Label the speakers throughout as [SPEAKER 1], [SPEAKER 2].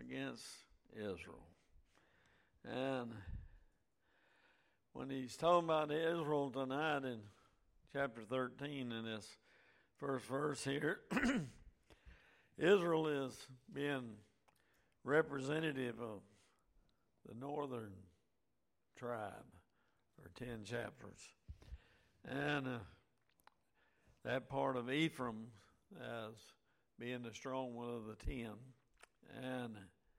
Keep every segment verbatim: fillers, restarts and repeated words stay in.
[SPEAKER 1] against Israel. And when he's talking about Israel tonight in chapter thirteen, in this first verse here, Israel is being representative of the northern tribe, or ten chapters. And uh, that part of Ephraim as being the strong one of the ten. And,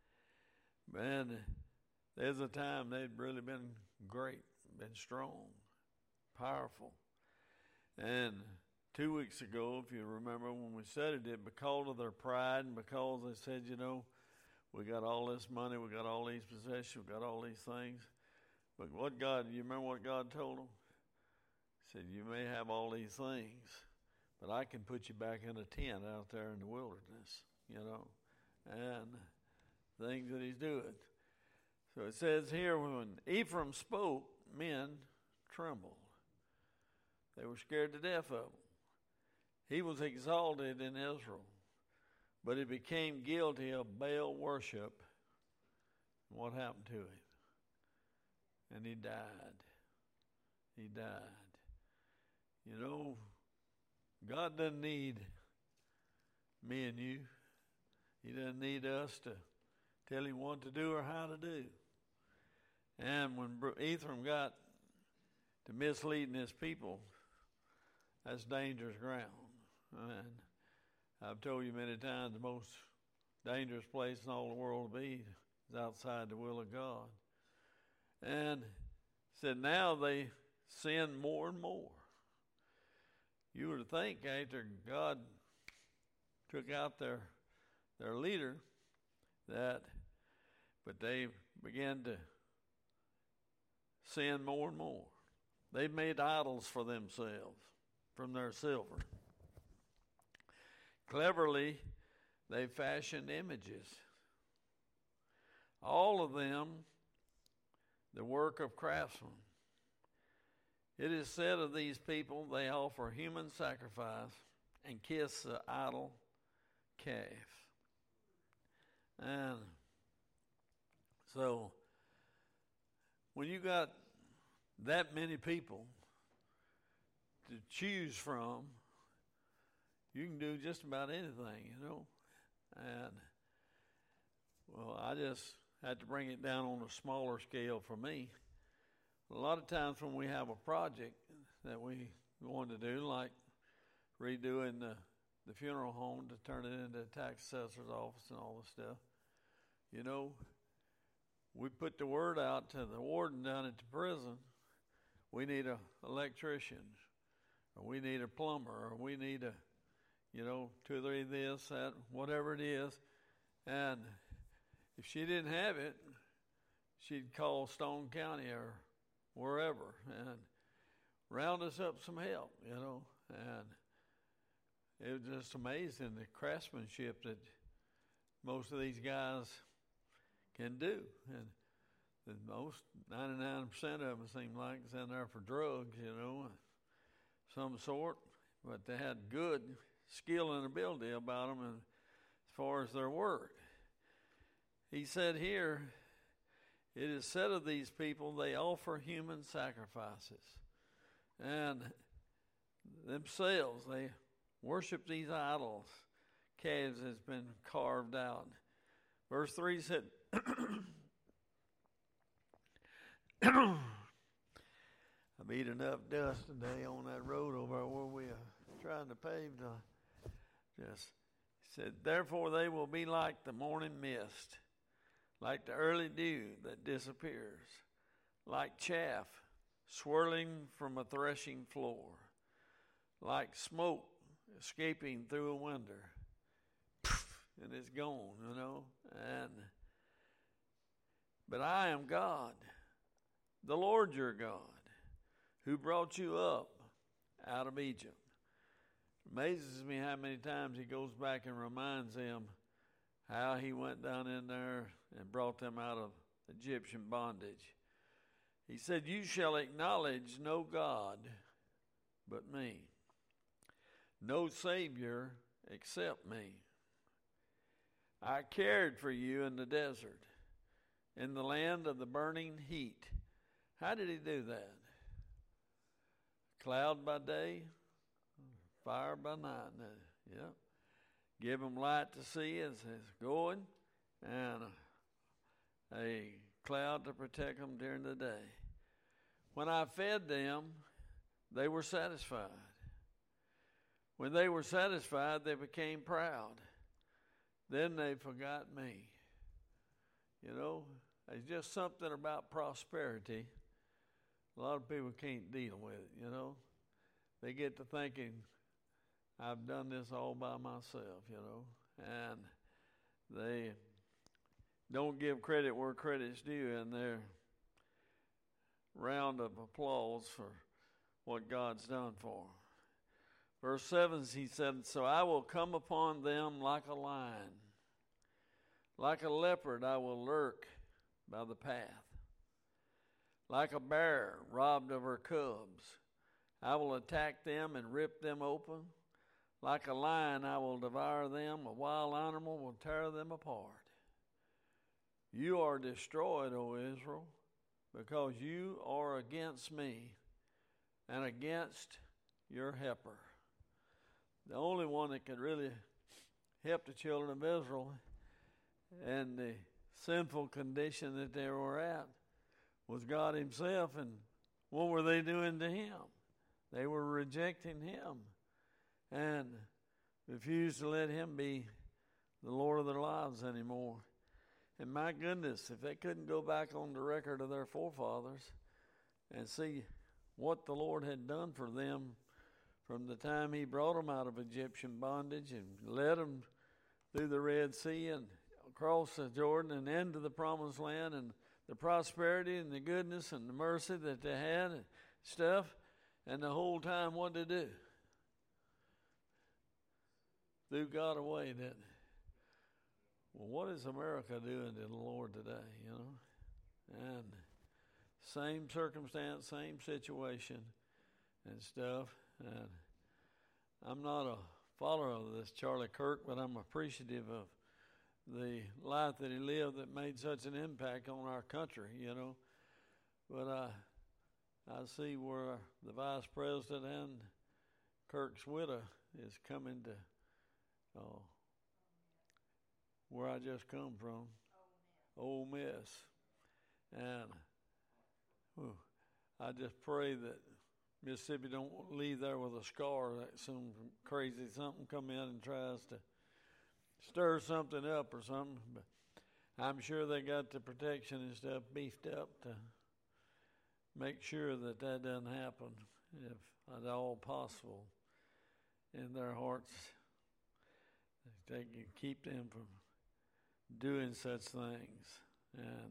[SPEAKER 1] man, there's a time they'd really been great, been strong, powerful. And two weeks ago, if you remember when we studied it, because of their pride and because they said, you know, we got all this money, we got all these possessions, we got all these things. But what God, you remember what God told them? He said, you may have all these things, but I can put you back in a tent out there in the wilderness, you know, and things that he's doing. So it says here, when Ephraim spoke, men trembled. They were scared to death of him. He was exalted in Israel, but he became guilty of Baal worship. What happened to him? And he died. He died. You know, God doesn't need me and you. He doesn't need us to tell him what to do or how to do. And when Ephraim got to misleading his people, that's dangerous ground. And I've told you many times, the most dangerous place in all the world to be is outside the will of God. And said now they sin more and more. You would think after God took out their their leader that, but they began to sin more and more. They made idols for themselves from their silver. Cleverly, they fashioned images. All of them the work of craftsmen. It is said of these people, they offer human sacrifice and kiss the idol calf. And so, when you got that many people to choose from, you can do just about anything, you know. And, well, I just had to bring it down on a smaller scale for me. A lot of times when we have a project that we want to do, like redoing the, the funeral home to turn it into a tax assessor's office and all this stuff, you know, we put the word out to the warden down at the prison, we need an electrician, or we need a plumber, or we need a, you know, two or three this, that, whatever it is. And if she didn't have it, she'd call Stone County or wherever and round us up some help, you know. And it was just amazing the craftsmanship that most of these guys can do. And the most, ninety-nine percent of them seem like it's in there for drugs, you know, some sort. But they had good skill and ability about them and as far as their work. He said here, it is said of these people, they offer human sacrifices. And themselves, they worship these idols. Calves has been carved out. Verse three said, I've eaten enough dust today on that road over where we are trying to pave. The, just said, therefore they will be like the morning mist, like the early dew that disappears, like chaff swirling from a threshing floor, like smoke escaping through a window. And it's gone, you know. And but I am God, the Lord your God, who brought you up out of Egypt. It amazes me how many times he goes back and reminds them how he went down in there and brought them out of Egyptian bondage. He said, you shall acknowledge no God but me, no Savior except me. I cared for you in the desert, in the land of the burning heat. How did he do that? Cloud by day, fire by night. Yep. Give them light to see as it's going, and a, a cloud to protect them during the day. When I fed them, they were satisfied. When they were satisfied, they became proud. Then they forgot me. You know, there's just something about prosperity. A lot of people can't deal with it, you know. They get to thinking, I've done this all by myself, you know. And they don't give credit where credit's due in their round of applause for what God's done for them. Verse seven, he said, so I will come upon them like a lion. Like a leopard I will lurk by the path. Like a bear robbed of her cubs, I will attack them and rip them open. Like a lion I will devour them. A wild animal will tear them apart. You are destroyed, O Israel, because you are against me and against your helper. The only one that could really help the children of Israel and the sinful condition that they were at was God himself. And what were they doing to him? They were rejecting him and refused to let him be the Lord of their lives anymore. And my goodness, if they couldn't go back on the record of their forefathers and see what the Lord had done for them from the time he brought them out of Egyptian bondage and led them through the Red Sea and across the Jordan and into the Promised Land, and the prosperity and the goodness and the mercy that they had and stuff, and the whole time what did they do? Threw God away, didn't they? Well, what is America doing to the Lord today, you know? And same circumstance, same situation and stuff. And I'm not a follower of this Charlie Kirk, but I'm appreciative of the life that he lived that made such an impact on our country, you know. But I, I see where the vice president and Kirk's widow is coming to uh, where I just come from, Ole Miss. And whew, I just pray that Mississippi don't leave there with a scar, that some crazy something come in and tries to stir something up or something. But I'm sure they got the protection and stuff beefed up to make sure that that doesn't happen, if at all possible, in their hearts. They can keep them from doing such things. And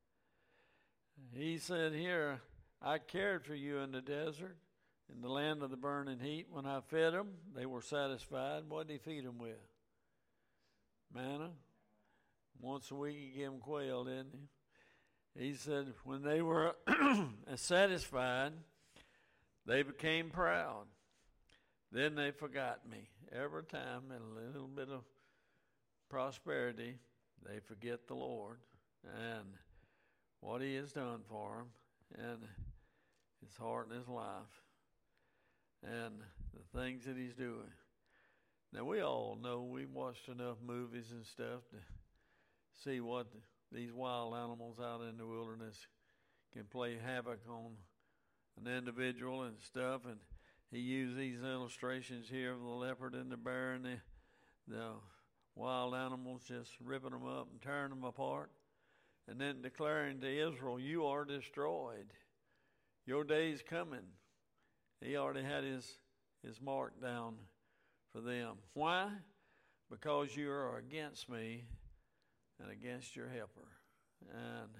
[SPEAKER 1] he said here, I cared for you in the desert, in the land of the burning heat. When I fed them, they were satisfied. What did he feed them with? Manna. Once a week he gave them quail, didn't he? He said when they were satisfied, they became proud. Then they forgot me. Every time in a little bit of prosperity, they forget the Lord and what he has done for them and his heart and his life and the things that he's doing. Now, we all know, we've watched enough movies and stuff to see what these wild animals out in the wilderness can play havoc on an individual and stuff. And he used these illustrations here of the leopard and the bear and the, the wild animals just ripping them up and tearing them apart. And then declaring to Israel, you are destroyed. Your day's coming. He already had his, his mark down for them. Why? Because you are against me and against your helper and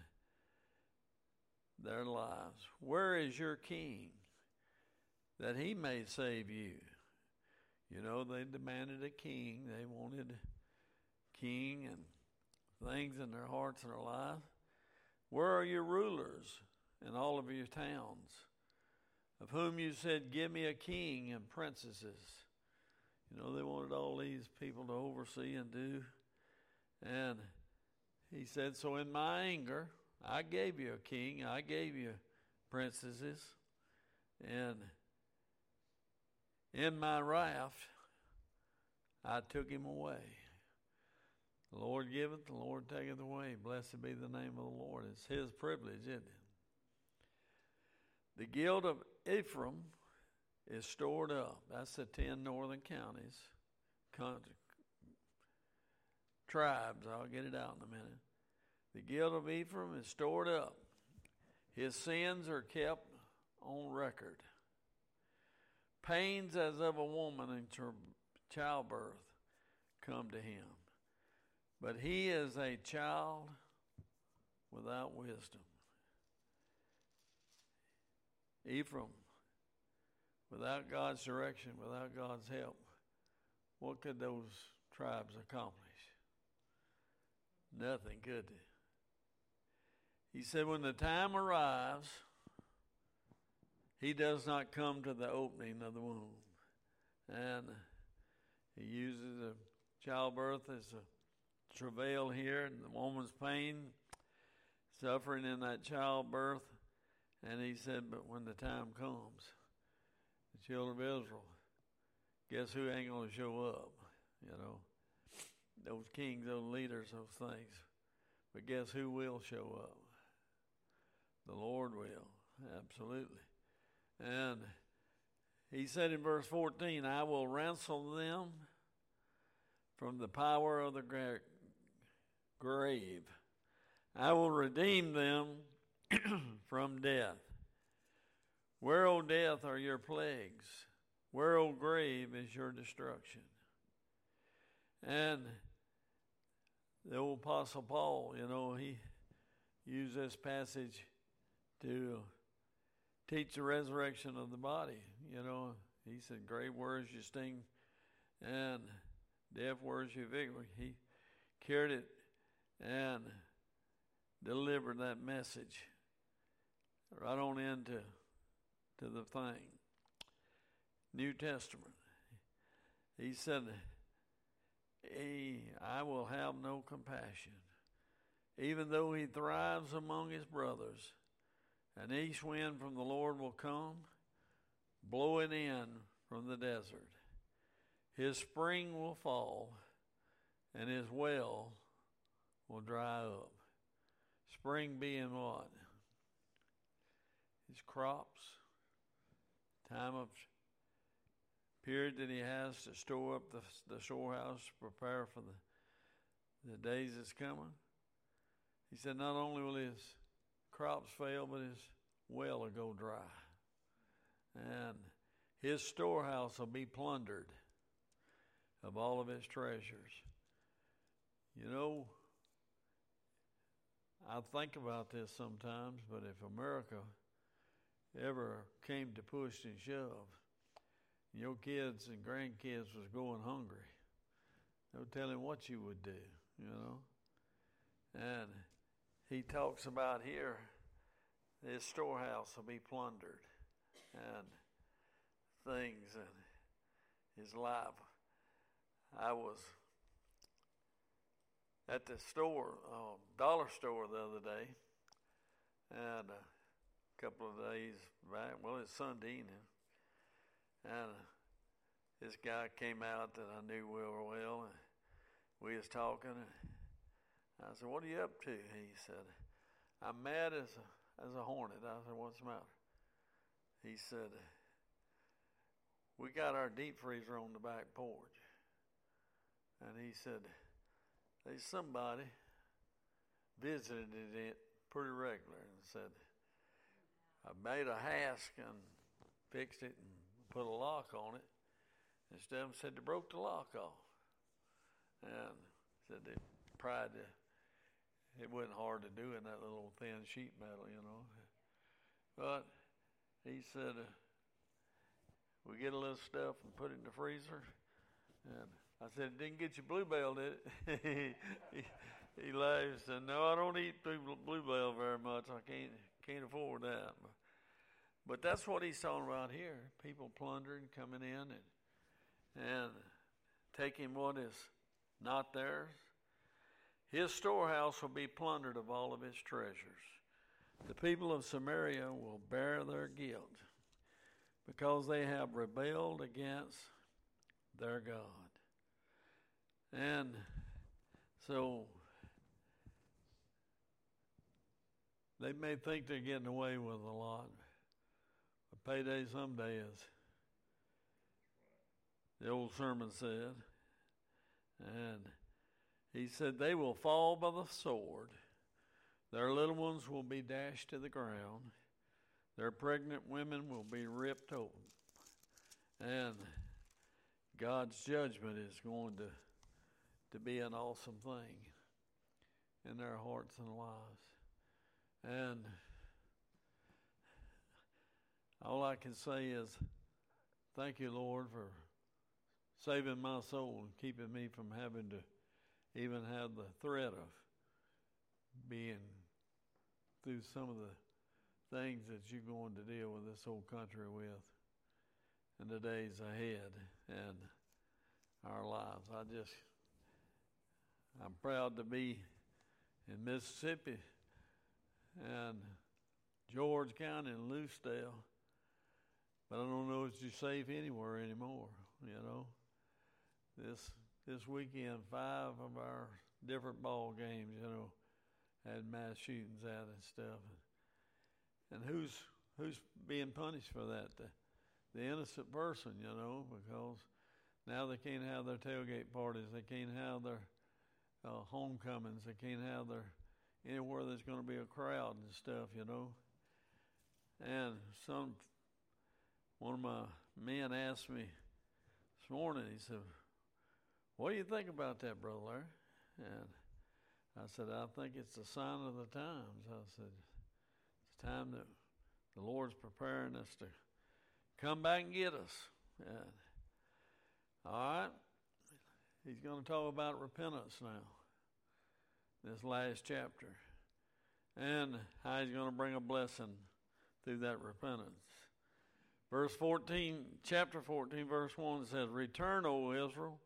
[SPEAKER 1] their lives. Where is your king, that he may save you? You know, they demanded a king. They wanted a king and things in their hearts and their life. Where are your rulers in all of your towns, of whom you said, give me a king and princesses? You know, they wanted all these people to oversee and do. And he said, so in my anger, I gave you a king, I gave you princesses, and in my wrath, I took him away. The Lord giveth, the Lord taketh away. Blessed be the name of the Lord. It's his privilege, isn't it? The guilt of Ephraim is stored up. That's the ten northern counties, country, tribes. I'll get it out in a minute. The guilt of Ephraim is stored up. His sins are kept on record. Pains as of a woman in childbirth come to him. But he is a child without wisdom. Ephraim, without God's direction, without God's help, what could those tribes accomplish? Nothing, could they? He said, when the time arrives, he does not come to the opening of the womb. And he uses a childbirth as a travail here, and the woman's pain, suffering in that childbirth. And he said, but when the time comes, the children of Israel, guess who ain't going to show up? You know, those kings, those leaders, those things. But guess who will show up? The Lord will, absolutely. And he said in verse fourteen, I will ransom them from the power of the gra- grave. I will redeem them from death. Where, O death, are your plagues? Where, O grave, is your destruction? And the old Apostle Paul, you know, he used this passage to teach the resurrection of the body. You know, he said, grave, where is your sting? And death, where is your victory? He carried it and delivered that message right on into to the thing. New Testament. He said, he, I will have no compassion. Even though he thrives among his brothers, an east wind from the Lord will come, blowing in from the desert. His spring will fall, and his well will dry up. Spring being what? His crops, time of period that he has to store up the, the storehouse, prepare for the, the days that's coming. He said not only will his crops fail, but his well will go dry. And his storehouse will be plundered of all of his treasures. You know, I think about this sometimes, but if America ever came to push and shove, your kids and grandkids was going hungry, no telling what you would do, you know. And he talks about here, his storehouse will be plundered and things in his life. I was at the store, uh, dollar store the other day, and a couple of days back, well, it's Sunday evening, and this guy came out that I knew well, well, and we was talking, and I said, what are you up to? He said, I'm mad as a, as a hornet. I said, what's the matter? He said, we got our deep freezer on the back porch. And he said, there's somebody visited it pretty regular and said, I made a hask and fixed it and put a lock on it. Instead of said they broke the lock off. And said they tried to, it wasn't hard to do in that little thin sheet metal, you know. But he said, uh, we get a little stuff and put it in the freezer. And I said, it didn't get you bluebell, did it? he, he, he laughed and said, no, I don't eat bluebell very much. I can't can't afford that. But, but that's what he's talking about here. People plundering, coming in and, and taking what is not theirs. His storehouse will be plundered of all of his treasures. The people of Samaria will bear their guilt because they have rebelled against their God. And so they may think they're getting away with a lot, but payday someday, as the old sermon said. And he said, they will fall by the sword. Their little ones will be dashed to the ground. Their pregnant women will be ripped open. And God's judgment is going to, to be an awesome thing in their hearts and lives. And all I can say is, thank you, Lord, for saving my soul and keeping me from having to even have the threat of being through some of the things that you're going to deal with this whole country with in the days ahead and our lives. I just, I'm proud to be in Mississippi and George County and Lucedale, but I don't know if you're safe anywhere anymore, you know. This this weekend, five of our different ball games, you know, had mass shootings at and stuff. And who's who's being punished for that? The, the innocent person, you know, because now they can't have their tailgate parties, they can't have their uh, homecomings, they can't have their anywhere there's going to be a crowd and stuff, you know. And some one of my men asked me this morning, he said, what do you think about that, Brother Larry? And I said, I think it's a sign of the times. I said, it's time that the Lord's preparing us to come back and get us. And, all right, he's going to talk about repentance now, this last chapter, and how he's going to bring a blessing through that repentance. Verse fourteen, chapter fourteen, verse one says, return, O Israel,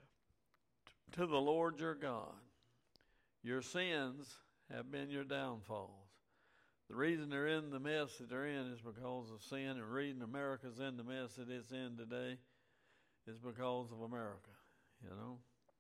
[SPEAKER 1] to the Lord your God. Your sins have been your downfalls. The reason they're in the mess that they're in is because of sin, and the reason America's in the mess that it's in today is because of America, you know.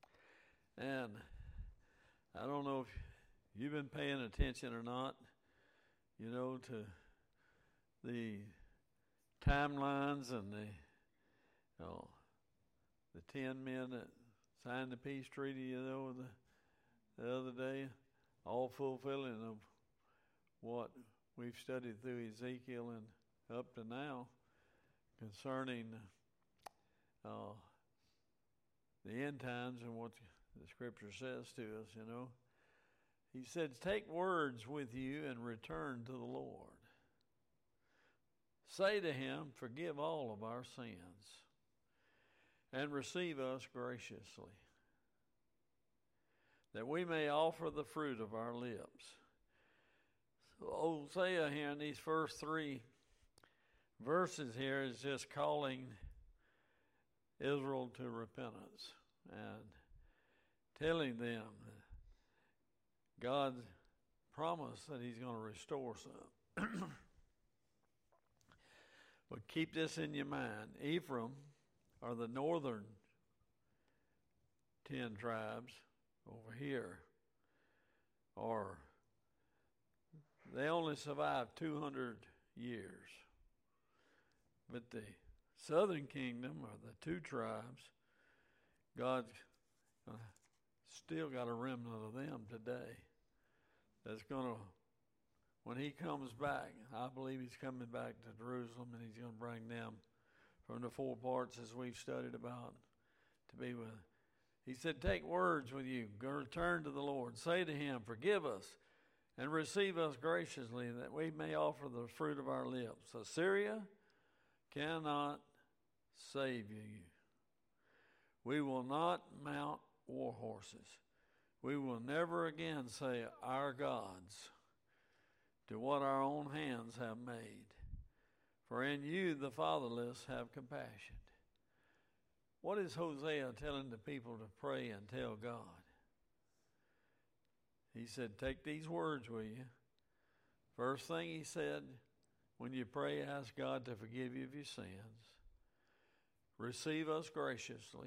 [SPEAKER 1] And I don't know if you've been paying attention or not, you know, to the timelines and the, you know, the ten men that signed the peace treaty, you know, the, the other day, all fulfilling of what we've studied through Ezekiel and up to now concerning uh, the end times and what the Scripture says to us, you know. He said, take words with you and return to the Lord. Say to him, forgive all of our sins and receive us graciously, that we may offer the fruit of our lips. So Hosea here in these first three verses here is just calling Israel to repentance and telling them God promised that he's going to restore some. But keep this in your mind. Ephraim are the northern ten tribes over here, or they only survived two hundred years. But the southern kingdom, or the two tribes, God's uh, still got a remnant of them today that's going to, when he comes back, I believe he's coming back to Jerusalem, and he's going to bring them from the four parts as we've studied about to be with. He said, take words with you, go return to the Lord, say to him, forgive us and receive us graciously, that we may offer the fruit of our lips. Assyria cannot save you. We will not mount war horses. We will never again say, our gods, to what our own hands have made. For in you the fatherless have compassion. What is Hosea telling the people to pray and tell God? he said, take these words with you. First thing he said, when you pray, ask God to forgive you of your sins. Receive us graciously,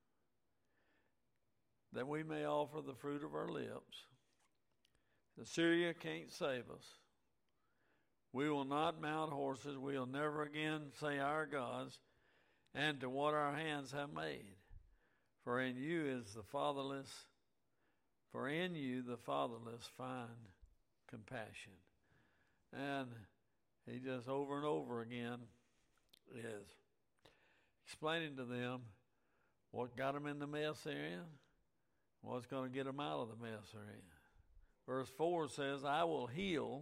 [SPEAKER 1] that we may offer the fruit of our lips. Assyria can't save us. We will not mount horses. We will never again say our gods, and to what our hands have made. For in you is the fatherless, for in you the fatherless find compassion. And he just over and over again is explaining to them what got them in the mess they're in, what's going to get them out of the mess they're in. Verse four says, I will heal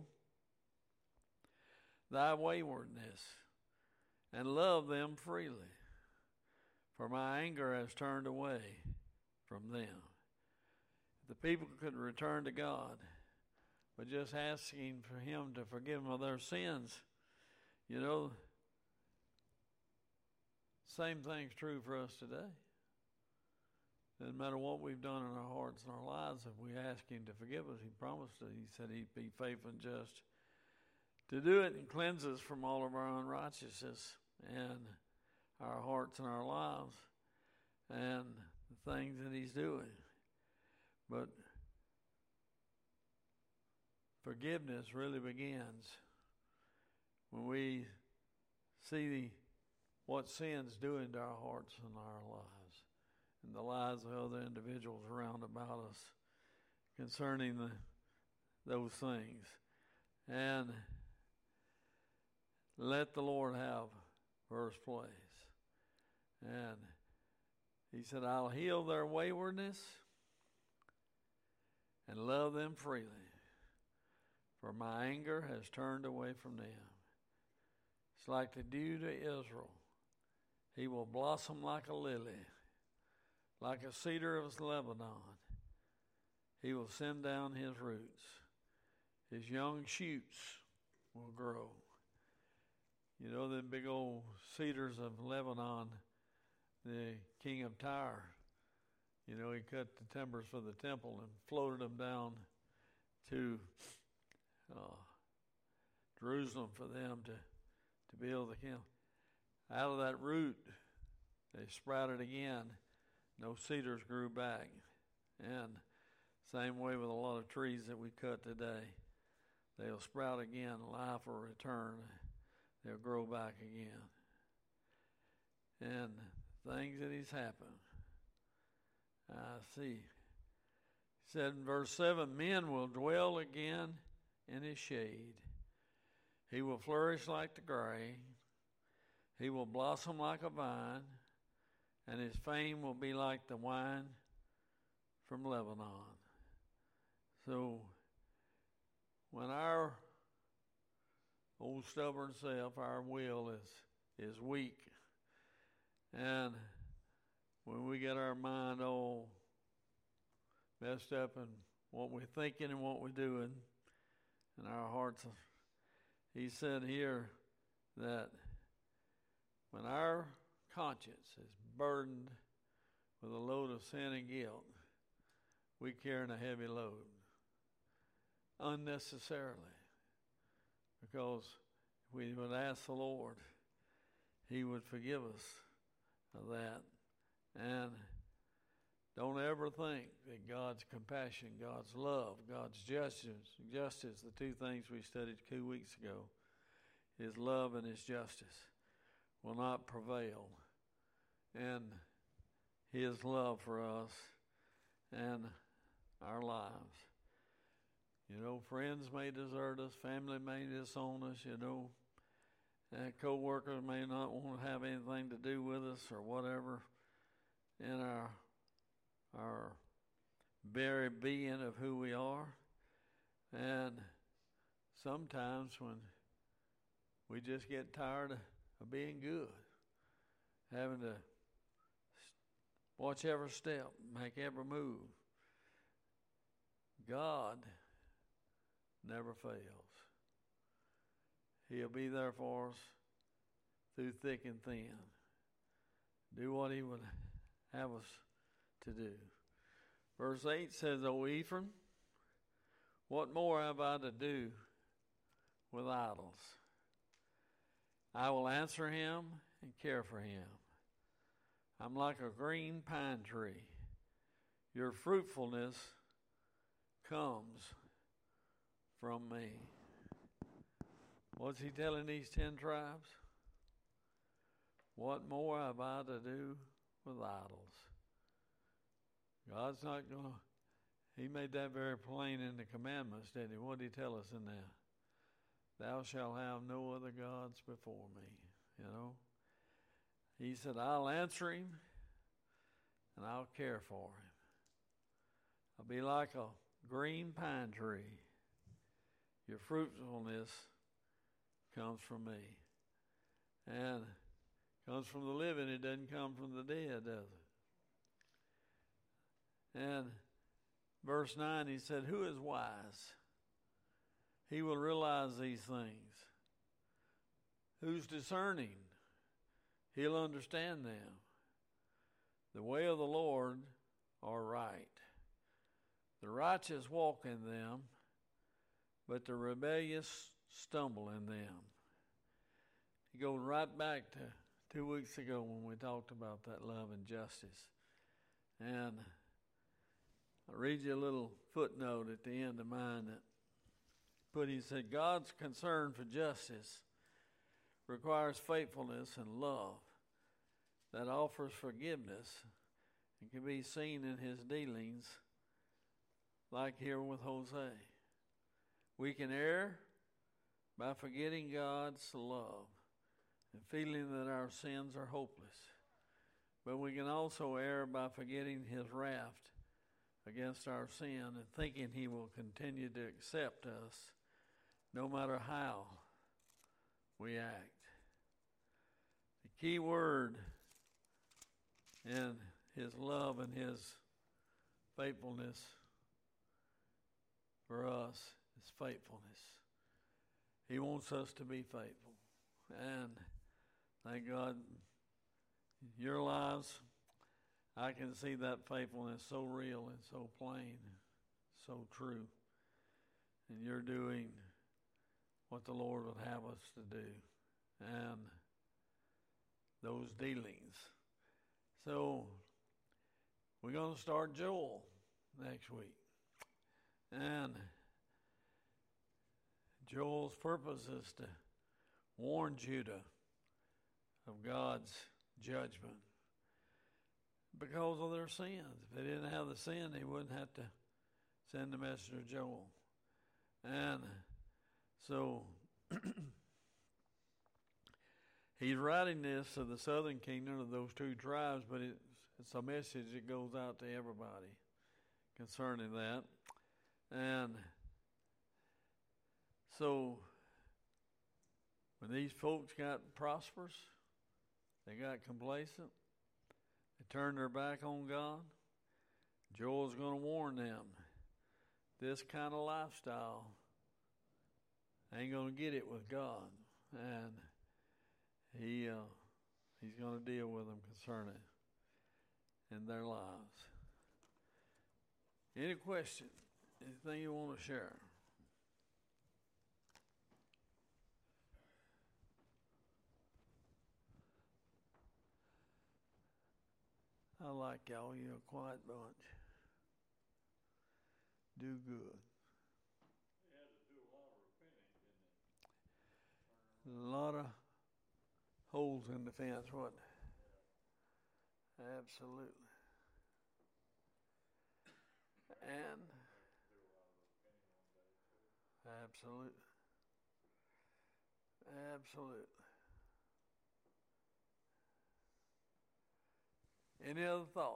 [SPEAKER 1] thy waywardness and love them freely, for my anger has turned away from them. If the people could return to God by just asking for him to forgive them of their sins, you know, same thing's true for us today. Doesn't matter what we've done in our hearts and our lives, if we ask him to forgive us, he promised it. He said he'd be faithful and just to do it and cleanse us from all of our unrighteousness and our hearts and our lives and the things that he's doing. But forgiveness really begins when we see the, what sin's doing to our hearts and our lives and the lives of other individuals around about us concerning the, those things. And let the Lord have first place. And he said, I'll heal their waywardness and love them freely, for my anger has turned away from them. It's like the dew to Israel. He will blossom like a lily, like a cedar of Lebanon. He will send down his roots. His young shoots will grow. You know them big old cedars of Lebanon, the king of Tyre, you know, he cut the timbers for the temple and floated them down to uh, Jerusalem for them to, to build the camp. Out of that root, they sprouted again. No cedars grew back. And same way with a lot of trees that we cut today. They'll sprout again, life will return. They'll grow back again. And things that he's happened. I see. He said in verse seven, men will dwell again in his shade. He will flourish like the gray. He will blossom like a vine, and his fame will be like the wine from Lebanon. So when our old stubborn self, our will is is weak, and when we get our mind all messed up in what we're thinking and what we're doing, and our hearts, he said here that when our conscience is burdened with a load of sin and guilt, we're carrying a heavy load unnecessarily. Because if we would ask the Lord, he would forgive us of that. And don't ever think that God's compassion, God's love, God's justice, justice, the two things we studied two weeks ago, his love and his justice, will not prevail. And his love for us and our lives. You know, friends may desert us, family may disown us, you know, and co-workers may not want to have anything to do with us or whatever. In our our very being of who we are. And sometimes when we just get tired of, of being good, having to watch every step, make every move, God never fails. He'll be there for us through thick and thin. Do what he would have us to do. Verse eight says, O Ephraim, What more have I to do with idols? I will answer him and care for him. I'm like a green pine tree. Your fruitfulness comes from me. What's he telling these ten tribes? What more have I to do with idols? God's not going to, he made that very plain in the commandments, didn't he? What did he tell us in there? Thou shalt have no other gods before me, you know. He said, I'll answer him and I'll care for him. I'll be like a green pine tree. Your fruitfulness comes from me. And comes from the living, it doesn't come from the dead, does it? And verse nine, he said, who is wise? He will realize these things. Who's discerning? He'll understand them. The way of the Lord are right. The righteous walk in them, but the rebellious stumble in them. He goes right back to two weeks ago when we talked about that love and justice. And I'll read you a little footnote at the end of mine that put, he said, God's concern for justice requires faithfulness and love that offers forgiveness and can be seen in his dealings, like here with Hosea. We can err by forgetting God's love and feeling that our sins are hopeless. But we can also err by forgetting his wrath against our sin and thinking he will continue to accept us no matter how we act. The key word in his love and his faithfulness for us is faithfulness. He wants us to be faithful. And thank God, your lives, I can see that faithfulness so real and so plain, so true. And you're doing what the Lord would have us to do. And those dealings. So, we're going to start Joel next week. And Joel's purpose is to warn Judah of God's judgment because of their sins. If they didn't have the sin, he wouldn't have to send the messenger Joel. And so he's writing this to the southern kingdom of those two tribes, but it's, it's a message that goes out to everybody concerning that. And so when these folks got prosperous, they got complacent, they turned their back on God, Joel's going to warn them, this kind of lifestyle ain't going to get it with God. And he uh, he's going to deal with them concerning in their lives. Any question? Anything you want to share? I like y'all. You're a quiet bunch. Do good.
[SPEAKER 2] He had to do a lot of repenting, didn't he?
[SPEAKER 1] A lot of holes in the fence, wasn't it? Absolutely. And absolutely. Absolutely. Any other thought?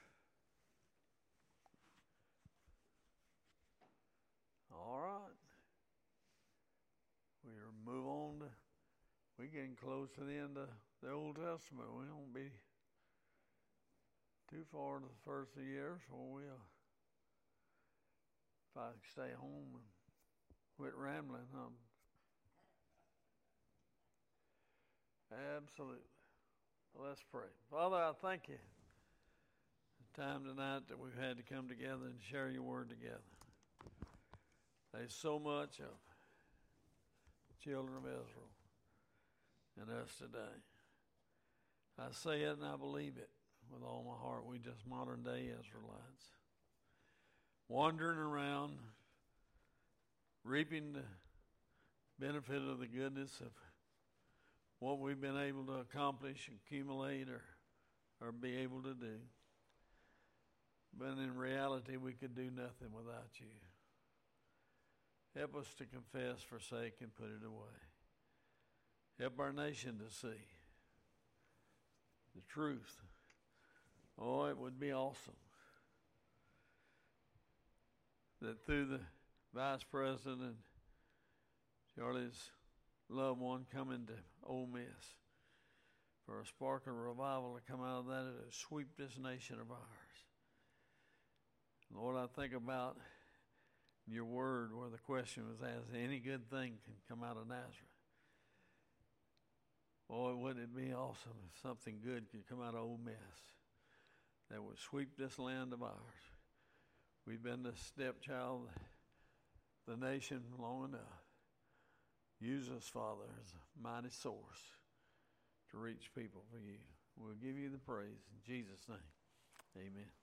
[SPEAKER 1] All right. We'll move on to, we're getting close to the end of the Old Testament. We won't be too far to the first of the year, so we'll, if I stay home and quit rambling, huh? Absolutely. Well, let's pray. Father, I thank you for the time tonight that we've had to come together and share your word together. There's so much of the children of Israel and us today. I say it and I believe it with all my heart. We just modern day Israelites. Wandering around, reaping the benefit of the goodness of what we've been able to accomplish, accumulate, or, or be able to do. But in reality, we could do nothing without you. Help us to confess, forsake, and put it away. Help our nation to see the truth. Oh, it would be awesome that through the Vice President, Charlie's loved one coming to Ole Miss, for a spark of revival to come out of that and to sweep this nation of ours. Lord, I think about your word where the question was asked, any good thing can come out of Nazareth. Boy, wouldn't it be awesome if something good could come out of Ole Miss that would sweep this land of ours. We've been the stepchild of the nation long enough. Use us, Father, as a mighty source to reach people for you. We'll give you the praise in Jesus' name. Amen.